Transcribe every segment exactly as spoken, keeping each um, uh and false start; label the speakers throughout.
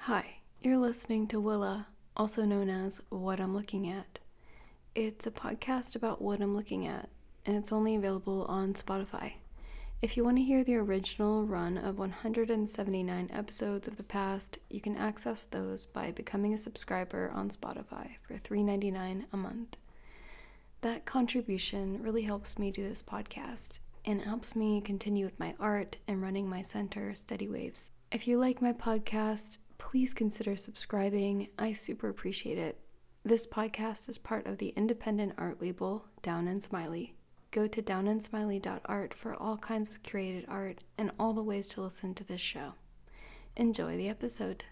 Speaker 1: Hi, you're listening to Willa, also known as What I'm Looking At. It's a podcast about what I'm looking at, and it's only available on Spotify. If you want to hear the original run of one hundred seventy-nine episodes of the past, you can access those by becoming a subscriber on Spotify for three dollars and ninety-nine cents a month. That contribution really helps me do this podcast, and it helps me continue with my art and running my center, Steady Waves. If you like my podcast, please consider subscribing. I super appreciate it. This podcast is part of the independent art label Down and Smiley. Go to down and smiley dot art for all kinds of curated art and all the ways to listen to this show. Enjoy the episode.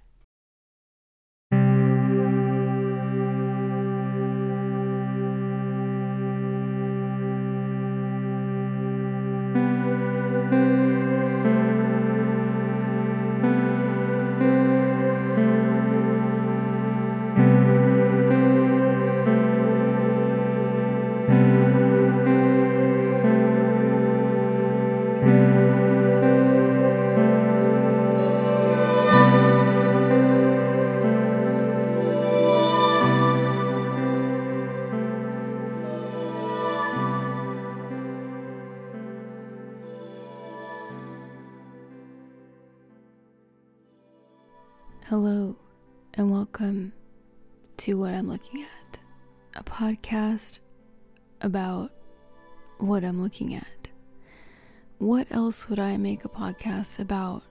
Speaker 1: Hello, and welcome to What I'm Looking At, a podcast about what I'm looking at. What else would I make a podcast about?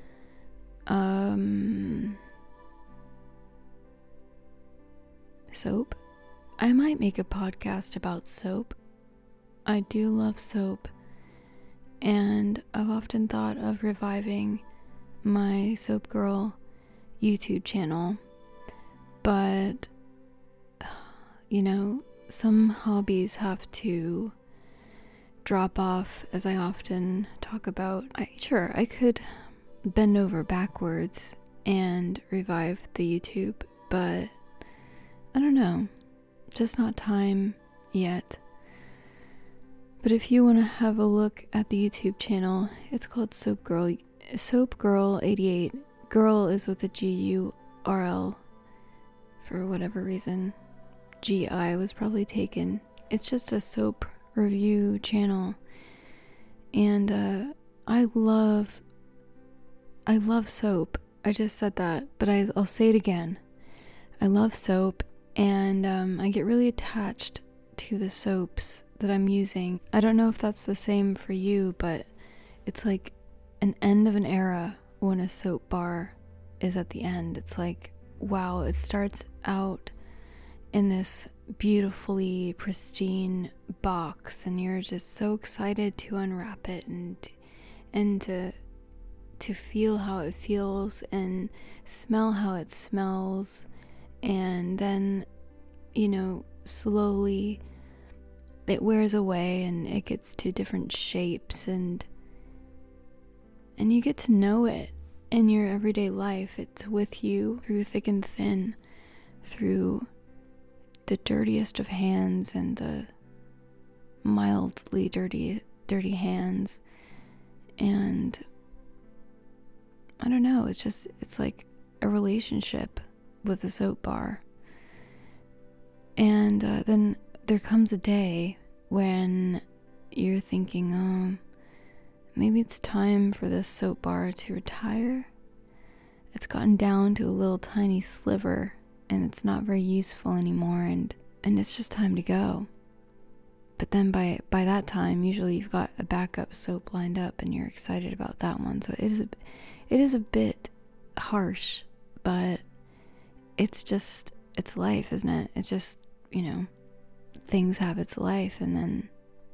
Speaker 1: Um, soap? I might make a podcast about soap. I do love soap, and I've often thought of reviving my Soap Girl YouTube channel, but you know, some hobbies have to drop off, as I often talk about. I sure I could bend over backwards and revive the YouTube, but I don't know, just not time yet. But if you want to have a look at the YouTube channel, it's called Soap Girl Soap Girl eighty-eight. Girl is with a G U R L for whatever reason. G I was probably taken. It's just a soap review channel, and uh, I love I love soap. I just said that, but I, I'll say it again. I love soap, and um, I get really attached to the soaps that I'm using. I don't know if that's the same for you, but it's like an end of an era when a soap bar is at the end. It's like, wow, it starts out in this beautifully pristine box, and you're just so excited to unwrap it and and to to feel how it feels and smell how it smells, and then, you know, slowly it wears away and it gets to different shapes, and and you get to know it in your everyday life. It's with you through thick and thin, through the dirtiest of hands and the mildly dirty dirty hands, and I don't know, it's just, it's like a relationship with a soap bar. And uh, then there comes a day when you're thinking, oh, maybe it's time for this soap bar to retire. It's gotten down to a little tiny sliver, and it's not very useful anymore, and, and it's just time to go. But then by by that time, usually you've got a backup soap lined up, and you're excited about that one. So it is a, it is a bit harsh, but it's just, it's life, isn't it? It's just, you know, things have its life, and then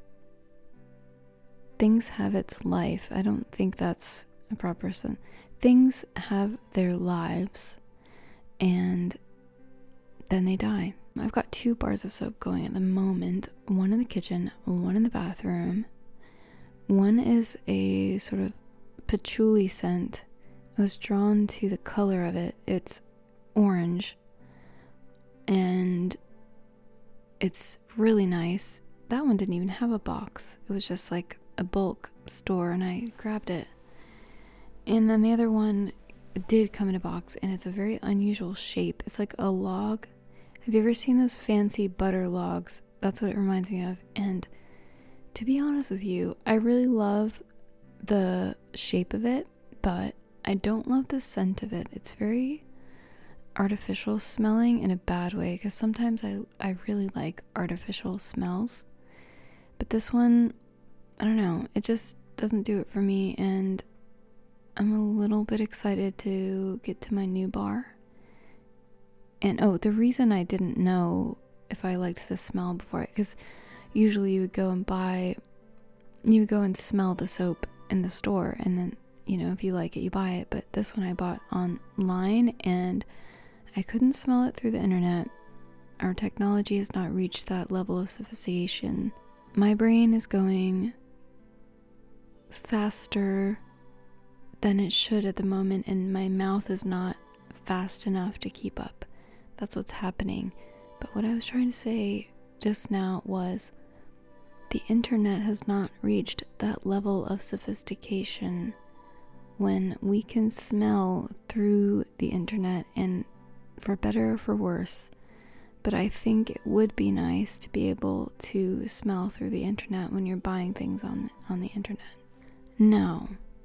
Speaker 1: things have its life. I don't think that's a proper sentence. Things have their lives, and then they die. I've got two bars of soap going at the moment. One in the kitchen, one in the bathroom. One is a sort of patchouli scent. I was drawn to the color of it. It's orange, and it's really nice. That one didn't even have a box. It was just like a bulk store, and I grabbed it. And then the other one it did come in a box, and it's a very unusual shape. It's like a log. Have you ever seen those fancy butter logs? That's what it reminds me of. And to be honest with you, I really love the shape of it, but I don't love the scent of it. It's very artificial smelling in a bad way, because sometimes I, I really like artificial smells. But this one, I don't know, it just doesn't do it for me, and I'm a little bit excited to get to my new bar. And oh, the reason I didn't know if I liked the smell before, because usually you would go and buy, you would go and smell the soap in the store, and then, you know, if you like it, you buy it. But this one I bought online, and I couldn't smell it through the internet. Our technology has not reached that level of sophistication. My brain is going faster than it should at the moment, and my mouth is not fast enough to keep up. That's what's happening. But what I was trying to say just now was the internet has not reached that level of sophistication when we can smell through the internet, and for better or for worse. But I think it would be nice to be able to smell through the internet when you're buying things on on the internet. Now,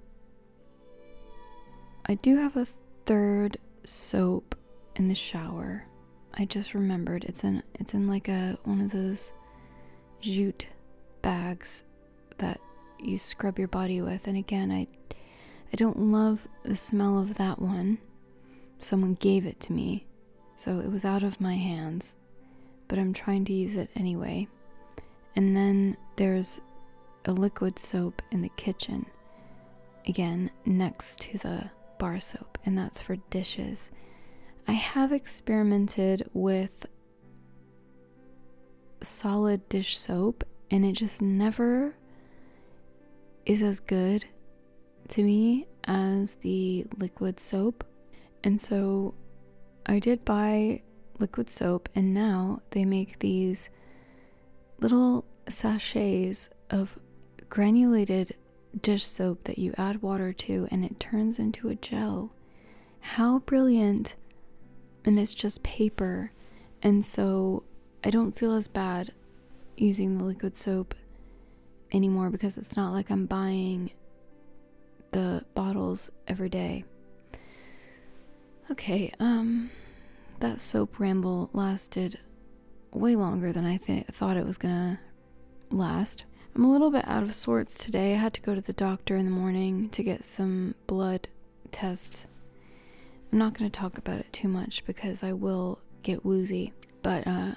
Speaker 1: I do have a third soap in the shower. I just remembered it's in it's in like a one of those jute bags that you scrub your body with. And again, I I don't love the smell of that one. Someone gave it to me, so it was out of my hands, but I'm trying to use it anyway. And then there's a liquid soap in the kitchen, again next to the bar soap, and that's for dishes. I have experimented with solid dish soap, and it just never is as good to me as the liquid soap. And so I did buy liquid soap, and now they make these little sachets of granulated dish soap that you add water to, and it turns into a gel. How brilliant. And it's just paper, and so I don't feel as bad using the liquid soap anymore, because it's not like I'm buying the bottles every day. Okay, um, that soap ramble lasted way longer than I th- thought it was gonna last. I'm a little bit out of sorts today. I had to go to the doctor in the morning to get some blood tests. I'm not going to talk about it too much because I will get woozy, but uh,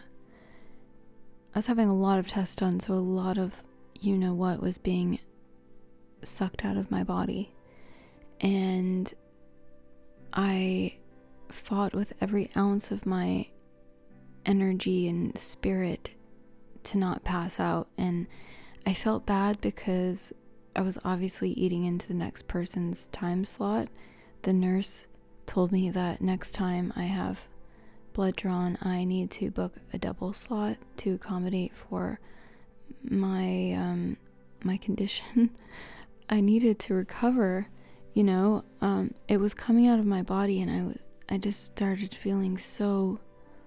Speaker 1: I was having a lot of tests done, so a lot of you-know-what was being sucked out of my body, and I fought with every ounce of my energy and spirit to not pass out, and I felt bad because I was obviously eating into the next person's time slot. The nurse told me that next time I have blood drawn, I need to book a double slot to accommodate for my um my condition. I needed to recover, you know. Um it was coming out of my body, and I was I just started feeling so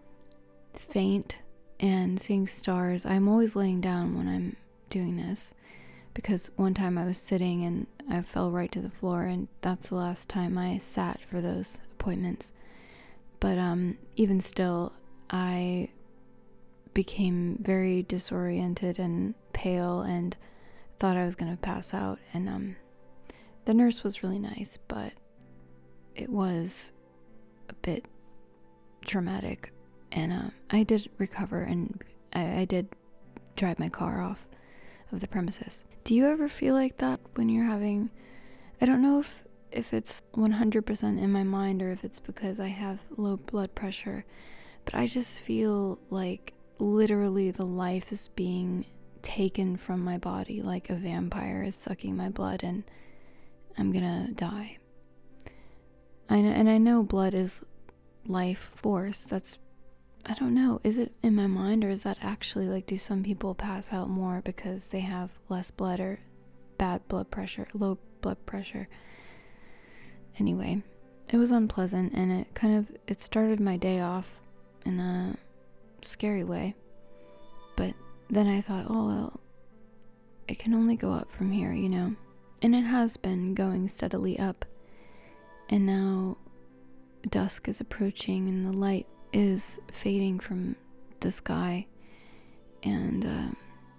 Speaker 1: faint and seeing stars. I'm always laying down when I'm doing this, because one time I was sitting and I fell right to the floor, and that's the last time I sat for those appointments. But um, even still, I became very disoriented and pale and thought I was going to pass out. And um, the nurse was really nice, but it was a bit traumatic. And uh, I did recover, and I, I did drive my car off of the premises. Do you ever feel like that when you're having, I don't know if if it's one hundred percent in my mind or if it's because I have low blood pressure, but I just feel like literally the life is being taken from my body, like a vampire is sucking my blood, and I'm gonna die. I know, and I know blood is life force. That's, I don't know, is it in my mind, or is that actually, like, do some people pass out more because they have less blood or bad blood pressure, low blood pressure? Anyway, it was unpleasant, and it kind of, it started my day off in a scary way. But then I thought, oh well, it can only go up from here, you know? And it has been going steadily up. And now dusk is approaching and the light is fading from the sky. And uh,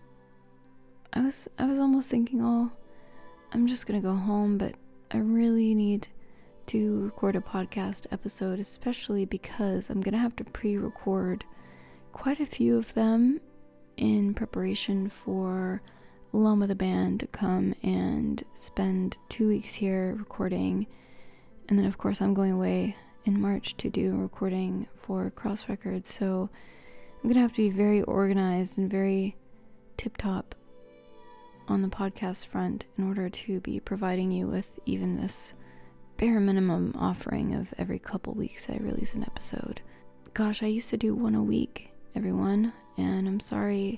Speaker 1: I was I was almost thinking, oh, I'm just gonna go home, but I really need to record a podcast episode, especially because I'm gonna have to pre-record quite a few of them in preparation for Loma the band to come and spend two weeks here recording. And then of course I'm going away in March to do recording for Cross Records, so I'm gonna have to be very organized and very tip-top on the podcast front in order to be providing you with even this bare minimum offering of every couple weeks I release an episode. Gosh, I used to do one a week, everyone, and I'm sorry.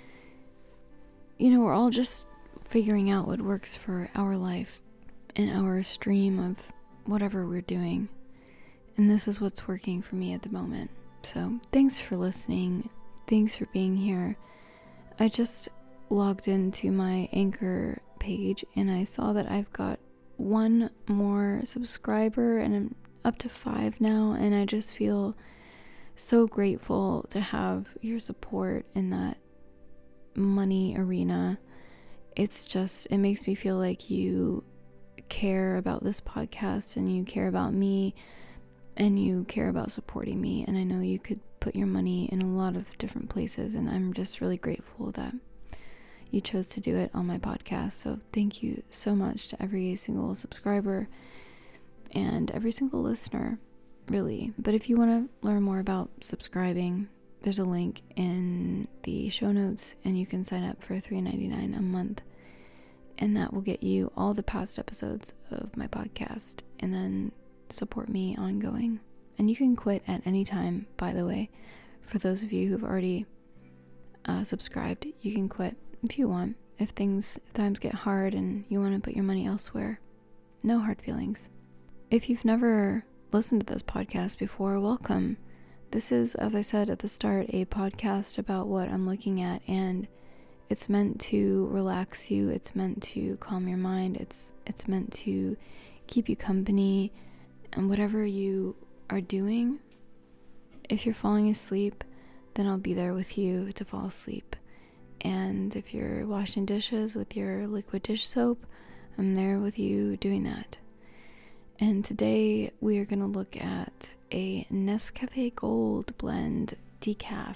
Speaker 1: You know, we're all just figuring out what works for our life and our stream of whatever we're doing. And this is what's working for me at the moment. So thanks for listening. Thanks for being here. I just logged into my Anchor page and I saw that I've got one more subscriber and I'm up to five now. And I just feel so grateful to have your support in that money arena. It's just, it makes me feel like you care about this podcast and you care about me and you care about supporting me. And I know you could put your money in a lot of different places, and I'm just really grateful that you chose to do it on my podcast. So thank you so much to every single subscriber and every single listener, really. But if you want to learn more about subscribing, there's a link in the show notes and you can sign up for three dollars and ninety-nine cents a month, and that will get you all the past episodes of my podcast and then support me ongoing. And you can quit at any time, by the way. For those of you who've already uh, subscribed, you can quit if you want. If things, if times get hard and you want to put your money elsewhere, no hard feelings. If you've never listened to this podcast before, welcome. This is, as I said at the start, a podcast about what I'm looking at, and it's meant to relax you. It's meant to calm your mind. It's it's meant to keep you company, and whatever you are doing, if you're falling asleep, then I'll be there with you to fall asleep. And if you're washing dishes with your liquid dish soap, I'm there with you doing that. And today we are going to look at a Nescafe Gold Blend decaf.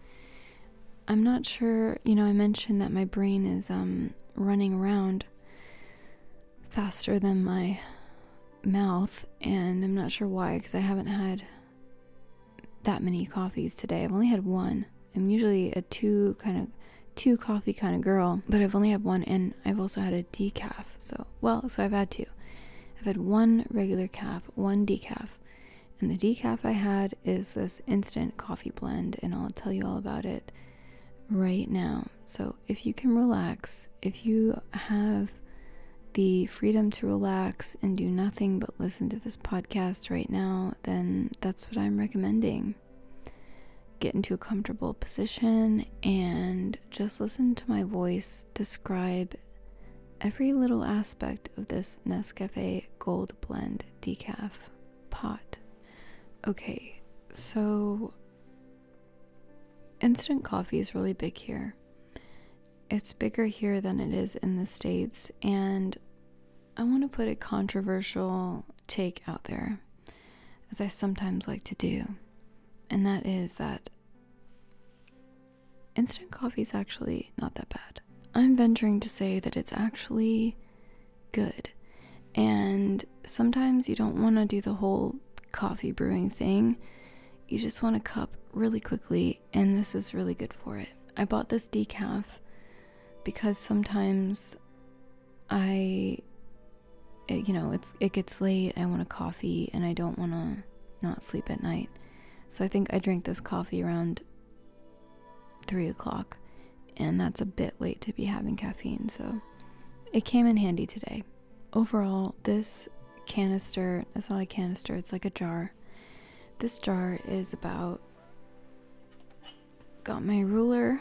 Speaker 1: I'm not sure, you know, I mentioned that my brain is um running around faster than my mouth, and I'm not sure why, because I haven't had that many coffees today. I've only had one. I'm usually a two kind of two coffee kind of girl, but I've only had one, and I've also had a decaf. So, well, so I've had two. I've had one regular calf, one decaf, and the decaf I had is this instant coffee blend, and I'll tell you all about it right now. So if you can relax, if you have the freedom to relax and do nothing but listen to this podcast right now, then that's what I'm recommending. Get into a comfortable position and just listen to my voice describe every little aspect of this Nescafe Gold Blend decaf pot. Okay, so instant coffee is really big here. It's bigger here than it is in the States, and I want to put a controversial take out there, as I sometimes like to do, and that is that instant coffee is actually not that bad. I'm venturing to say that it's actually good, and sometimes you don't want to do the whole coffee brewing thing. You just want a cup really quickly, and this is really good for it. I bought this decaf because sometimes I, it, you know, it's it gets late, I want a coffee, and I don't want to not sleep at night. So I think I drank this coffee around three o'clock, and that's a bit late to be having caffeine, so it came in handy today. Overall, this canister. It's not a canister, it's like a jar. This jar is about, got my ruler,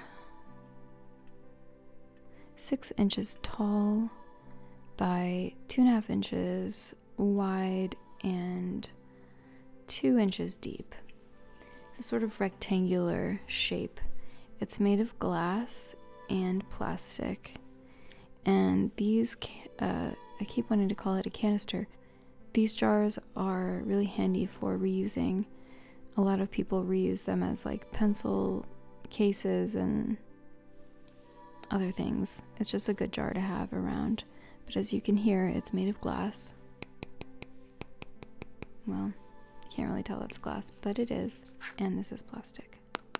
Speaker 1: six inches tall by two and a half inches wide and two inches deep. It's a sort of rectangular shape. It's made of glass and plastic, and these uh, I keep wanting to call it a canister. These jars are really handy for reusing. A lot of people reuse them as like pencil cases and other things. It's just a good jar to have around. But as you can hear, it's made of glass. Well, you can't really tell it's glass, but it is, and this is plastic.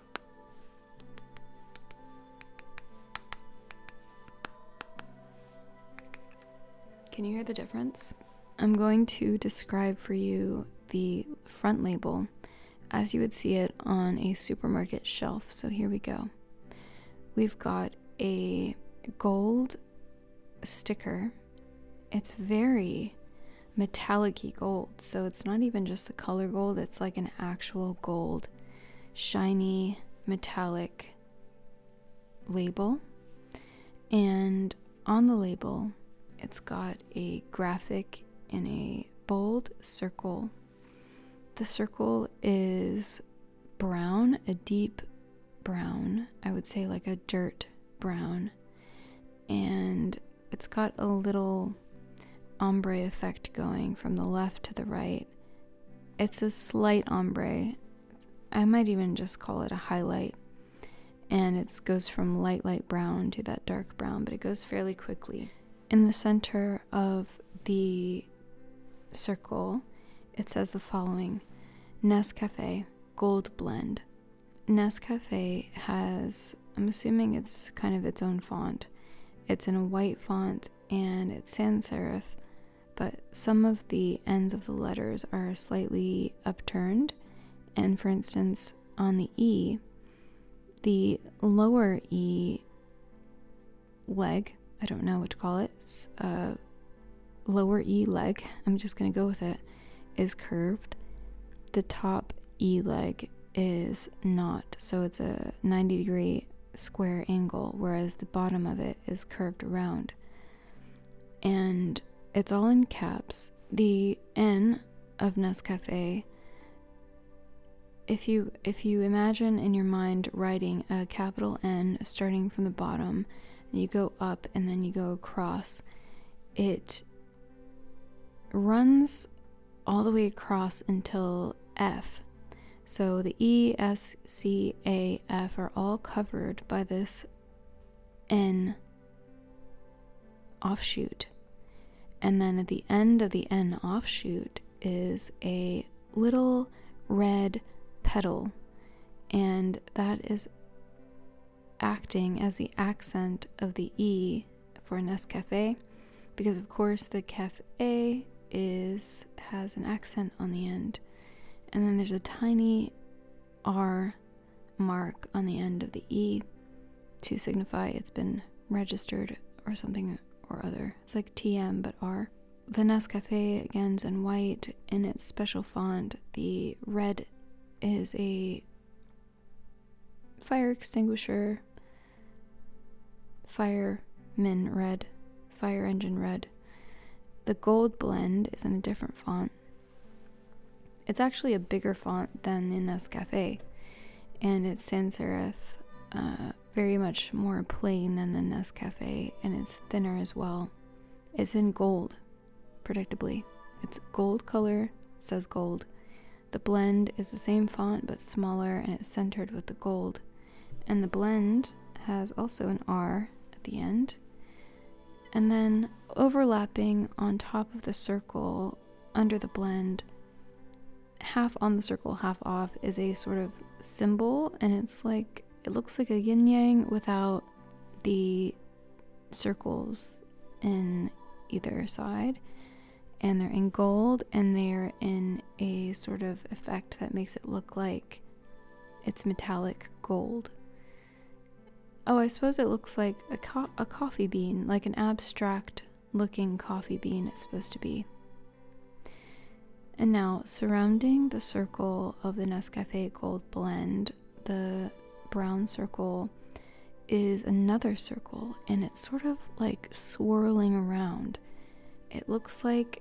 Speaker 1: Can you hear the difference? I'm going to describe for you the front label as you would see it on a supermarket shelf. So here we go. We've got a gold sticker. It's very metallic-y gold, so it's not even just the color gold, it's like an actual gold, shiny, metallic label. And on the label, it's got a graphic in a bold circle. The circle is brown, a deep brown, I would say like a dirt brown, and it's got a little ombre effect going from the left to the right. It's a slight ombre. I might even just call it a highlight, and it goes from light light brown to that dark brown, but it goes fairly quickly. In the center of the circle, it says the following: Nescafe Gold Blend. Nescafe has, I'm assuming it's kind of its own font. It's in a white font and it's sans serif, but some of the ends of the letters are slightly upturned. And for instance, on the E, the lower E leg, I don't know what to call it, uh, lower E leg, I'm just going to go with it, is curved. The top E leg is not, so it's a ninety degree square angle, whereas the bottom of it is curved around. And it's all in caps. The N of Nescafe, if you if you imagine in your mind writing a capital N starting from the bottom, and you go up and then you go across, it runs all the way across until F. So the E, S, C, A, F are all covered by this N offshoot. And then at the end of the N offshoot is a little red petal, and that is acting as the accent of the E for Nescafe, because of course the cafe is has an accent on the end. And then there's a tiny R mark on the end of the E to signify it's been registered or something or other. It's like T M but R. The Nescafe again is in white in its special font. The red is a fire extinguisher, fireman red, fire engine red. The gold blend is in a different font. It's actually a bigger font than the Nescafe, and it's sans serif, uh, very much more plain than the Nescafe, and it's thinner as well. It's in gold, predictably. It's gold color, says gold. The blend is the same font but smaller, and it's centered with the gold. And the blend has also an R at the end. And then overlapping on top of the circle under the blend, half on the circle, half off, is a sort of symbol, and it's like, it looks like a yin yang without the circles in either side, and they're in gold, and they're in a sort of effect that makes it look like it's metallic gold. Oh, I suppose it looks like a, co- a coffee bean, like an abstract looking coffee bean it's supposed to be. And now, surrounding the circle of the Nescafe Gold Blend, the brown circle is another circle, and it's sort of like swirling around. It looks like,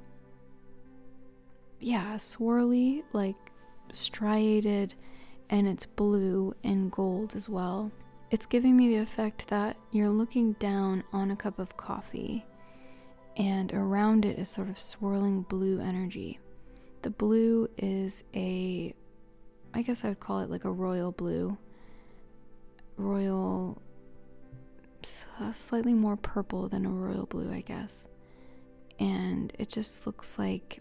Speaker 1: yeah, swirly, like striated, and it's blue and gold as well. It's giving me the effect that you're looking down on a cup of coffee, and around it is sort of swirling blue energy. The blue is a, I guess I would call it like a royal blue. Royal, slightly more purple than a royal blue, I guess. And it just looks like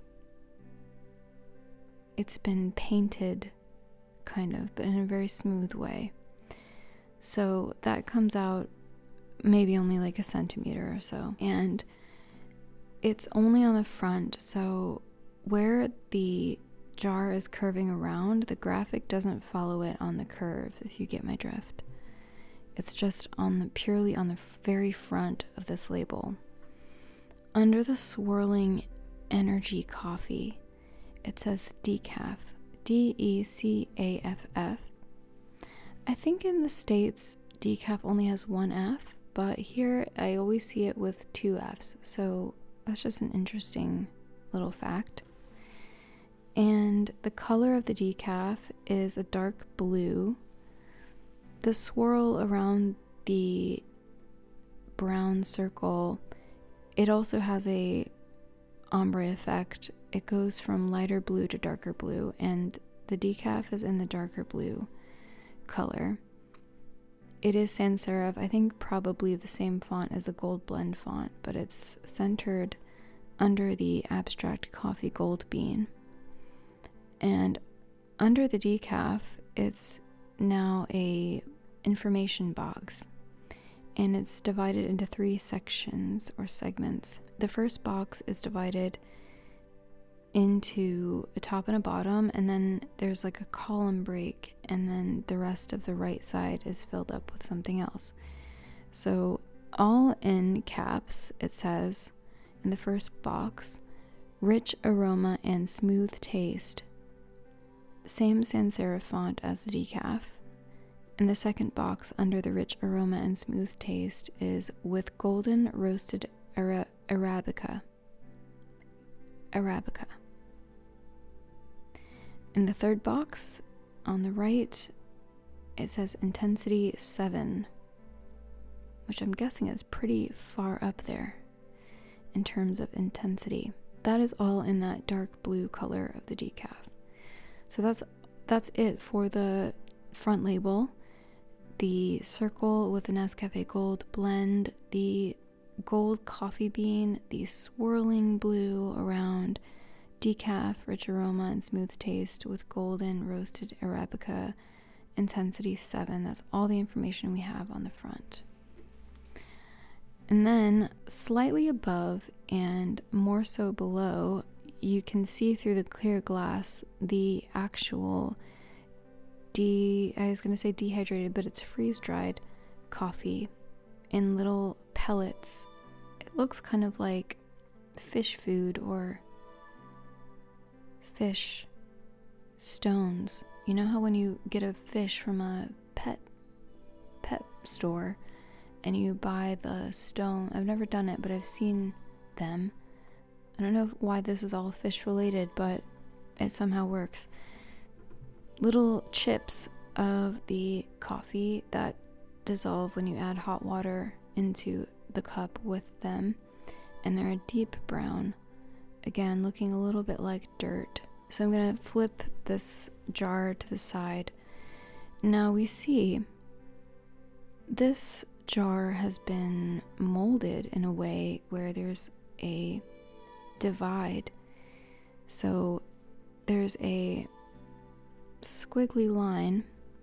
Speaker 1: it's been painted, kind of, but in a very smooth way. So that comes out maybe only like a centimeter or so. And it's only on the front, so where the jar is curving around, the graphic doesn't follow it on the curve, if you get my drift. It's just on the purely on the very front of this label. Under the swirling energy coffee, it says decaf, D E C A F F. I think in the States, decaf only has one F, but here I always see it with two Fs, so that's just an interesting little fact. And the color of the decaf is a dark blue. The swirl around the brown circle, it also has a ombre effect. It goes from lighter blue to darker blue, and the decaf is in the darker blue color. It is sans serif, I think probably the same font as the Gold Blend font, but it's centered under the abstract coffee gold bean. And under the decaf, it's now a information box, and it's divided into three sections or segments. The first box is divided into a top and a bottom, and then there's like a column break, and then the rest of the right side is filled up with something else. So all in caps, it says in the first box, rich aroma and smooth taste. Same sans serif font as the decaf. In the second box, under the rich aroma and smooth taste, is with golden roasted Ara- Arabica. Arabica. In the third box, on the right, it says intensity seven, which I'm guessing is pretty far up there in terms of intensity. That is all in that dark blue color of the decaf. So that's that's it for the front label. The circle with the Nescafe Gold Blend, the gold coffee bean, the swirling blue around decaf, rich aroma and smooth taste with golden roasted Arabica, intensity seven. That's all the information we have on the front. And then slightly above and more so below, you can see through the clear glass the actual de I was going to say dehydrated, but it's freeze-dried coffee in little pellets. It looks kind of like fish food or fish stones. You know how when you get a fish from a pet pet store and you buy the stone, I've never done it, but I've seen them. I don't know why this is all fish related, but it somehow works. Little chips of the coffee that dissolve when you add hot water into the cup with them, and they're a deep brown, again looking a little bit like dirt. So I'm gonna flip this jar to the side. Now we see this jar has been molded in a way where there's a divide. So there's a squiggly line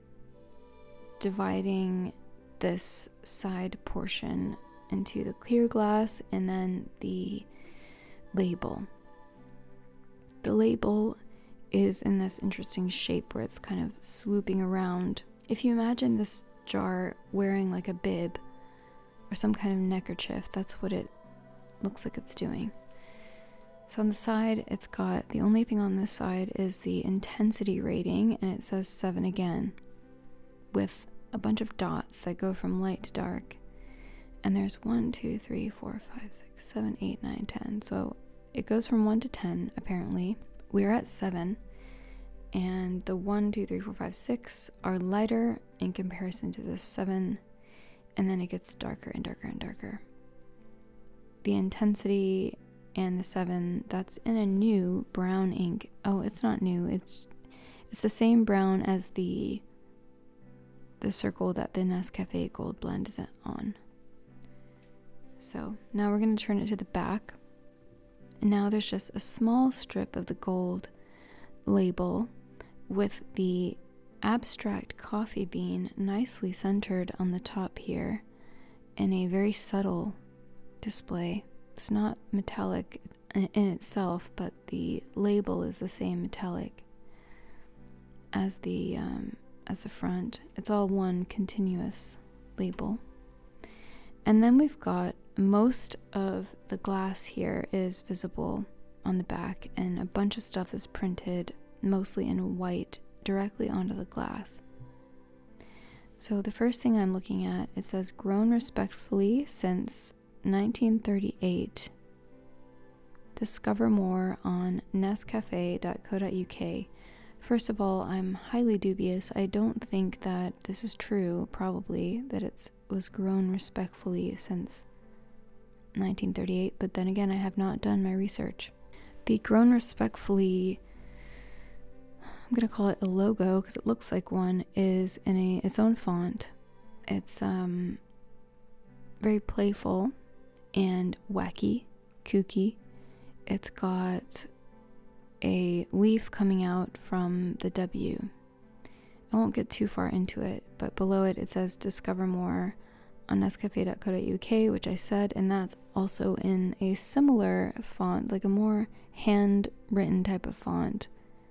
Speaker 1: dividing this side portion into the clear glass and then the label. The label is in this interesting shape where it's kind of swooping around. If you imagine this jar wearing like a bib or some kind of neckerchief, that's what it looks like it's doing. So on the side, it's got, the only thing on this side is the intensity rating, and it says seven again, with a bunch of dots that go from light to dark. And there's one, two, three, four, five, six, seven, eight, nine, ten. So it goes from one to ten, apparently. We're at seven, and the one, two, three, four, five, six are lighter in comparison to the seven, and then it gets darker and darker and darker. The intensity and the seven, that's in a new brown ink. Oh, it's not new. It's it's the same brown as the the circle that the Nescafe Gold Blend is on. So now we're going to turn it to the back. And now there's just a small strip of the gold label with the abstract coffee bean nicely centered on the top here in a very subtle display. It's not metallic in itself, but the label is the same metallic as the um, as the front. It's all one continuous label. And then we've got most of the glass here is visible on the back, and a bunch of stuff is printed mostly in white directly onto the glass. So the first thing I'm looking at, it says grown respectfully since nineteen thirty-eight. Discover more on nescafe dot co dot U K. First of all, I'm highly dubious. I don't think that this is true, probably, that it was grown respectfully since nineteen thirty-eight, but then again, I have not done my research. The grown respectfully, I'm going to call it a logo because it looks like one, is in a its own font. It's um very playful and wacky, kooky. It's got a leaf coming out from the W. I won't get too far into it, but below it it says discover more on nescafe dot co dot U K, which I said, and that's also in a similar font, like a more handwritten type of font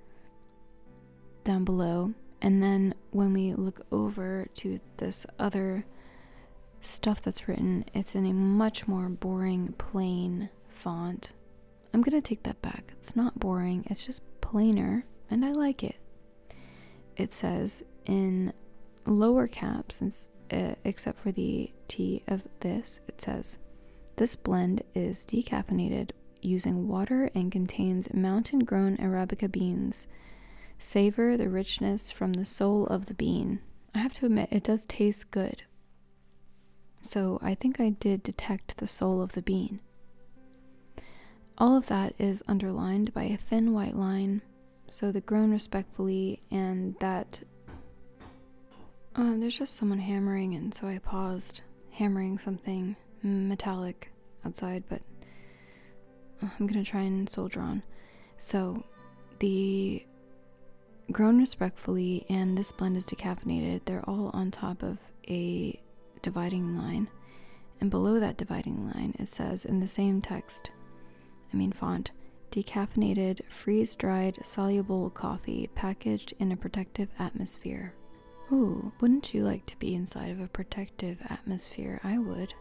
Speaker 1: down below. And then when we look over to this other stuff that's written, it's in a much more boring, plain font. I'm gonna take that back. It's not boring, it's just plainer, and I like it. It says in lower caps, uh, except for the T of this, it says, this blend is decaffeinated using water and contains mountain-grown Arabica beans. Savor the richness from the soul of the bean. I have to admit, it does taste good. So I think I did detect the soul of the bean. All of that is underlined by a thin white line. So the grown respectfully and that... Um, there's just someone hammering, and so I paused hammering something metallic outside, but I'm gonna try and soldier on. So the grown respectfully and this blend is decaffeinated. They're all on top of a dividing line, and below that dividing line it says in the same text, I mean font, decaffeinated, freeze-dried, soluble coffee packaged in a protective atmosphere. Ooh, wouldn't you like to be inside of a protective atmosphere? I would.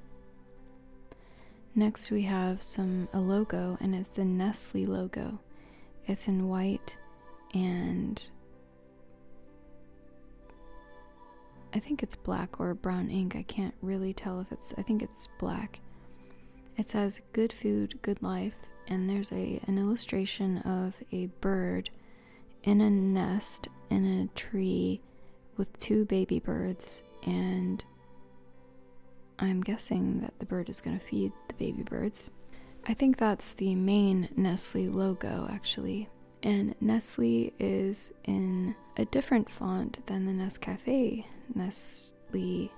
Speaker 1: Next we have some a logo, and it's the Nestle logo. It's in white and I think it's black or brown ink. I can't really tell if it's, I think it's black. It says good food, good life, and there's a an illustration of a bird in a nest in a tree with two baby birds, and I'm guessing that the bird is going to feed the baby birds. I think that's the main Nestle logo, actually. And Nestle is in a different font than the Nescafe Nestle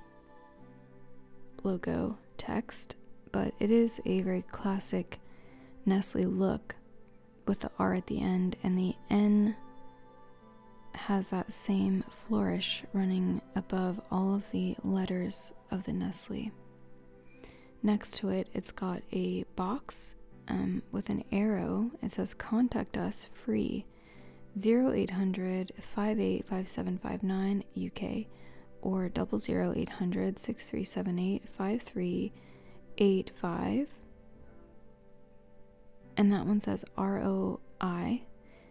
Speaker 1: logo text, but it is a very classic Nestle look with the R at the end, and the N has that same flourish running above all of the letters of the Nestle. Next to it, it's got a box um, with an arrow. It says contact us free, zero eight hundred, five eight five seven five nine U K or double zero eight hundred, six three seven eight, five three eight five. and that one says R O I.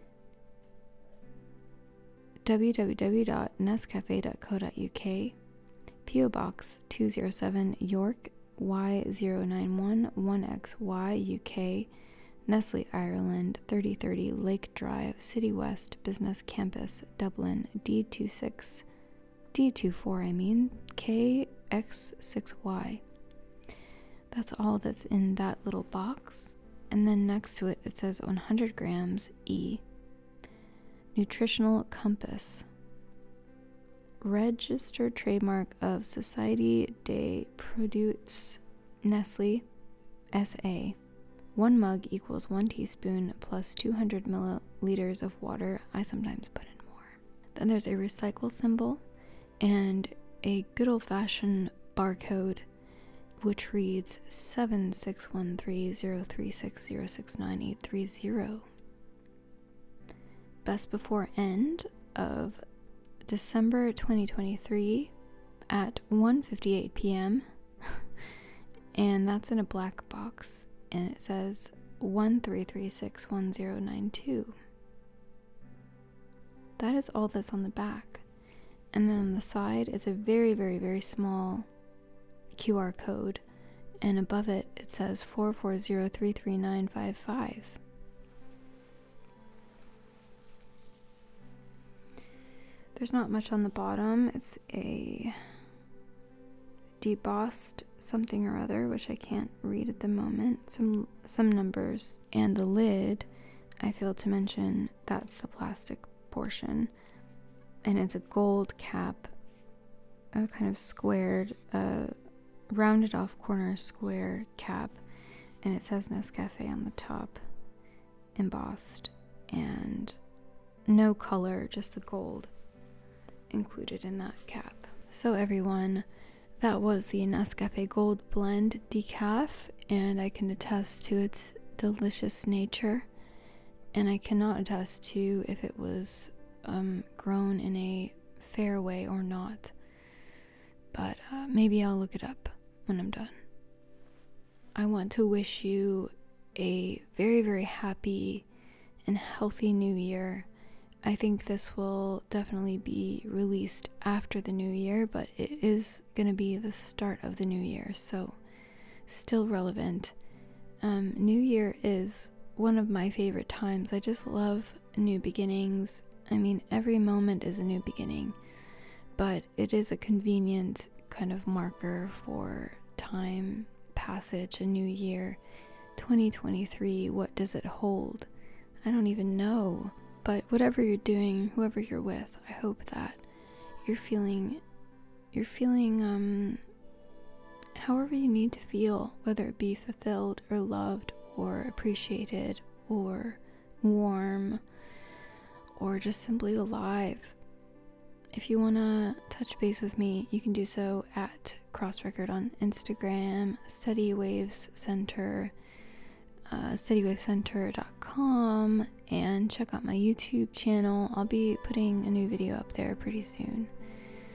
Speaker 1: w w w dot nescafe dot co dot u k, P O Box two oh seven, York, Y zero nine one one X Y, U K, Nestle, Ireland, thirty thirty Lake Drive, City West Business Campus, Dublin, D twenty-six, D twenty-four, I mean, K X six Y. That's all that's in that little box. And then next to it, it says one hundred grams E. Nutritional Compass. Registered trademark of Société des Produits Nestlé S A. One mug equals one teaspoon plus two hundred milliliters of water. I sometimes put in more. Then there's a recycle symbol and a good old-fashioned barcode, which reads seven six one three zero three six zero six nine eight three zero. Best before end of December twenty twenty-three at one fifty-eight p.m. and that's in a black box, and it says one three three six one zero nine two. That is all that's on the back. And then on the side is a very, very, very small Q R code, and above it, it says four four zero three three nine five five. There's not much on the bottom. It's a debossed something or other, which I can't read at the moment. Some some numbers. And the lid, I failed to mention, that's the plastic portion. And it's a gold cap, a kind of squared, uh, rounded off corner square cap. And it says Nescafe on the top, embossed. And no color, just the gold included in that cap. So everyone, that was the Nescafe Gold Blend Decaf, and I can attest to its delicious nature, and I cannot attest to if it was um, grown in a fair way or not, but uh, maybe I'll look it up when I'm done. I want to wish you a very, very happy and healthy new year. I think this will definitely be released after the new year, but it is going to be the start of the new year, so still relevant. Um, new year is one of my favorite times. I just love new beginnings. I mean, every moment is a new beginning, but it is a convenient kind of marker for time passage, a new year. twenty twenty-three, what does it hold? I don't even know. But whatever you're doing, whoever you're with, I hope that you're feeling, you're feeling, um, however you need to feel, whether it be fulfilled or loved or appreciated or warm or just simply alive. If you want to touch base with me, you can do so at CrossRecord on Instagram, Steady Waves Center, Uh, steady wave center dot com, and check out my YouTube channel. I'll be putting a new video up there pretty soon.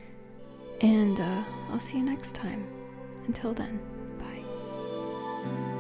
Speaker 1: And uh, I'll see you next time. Until then, bye.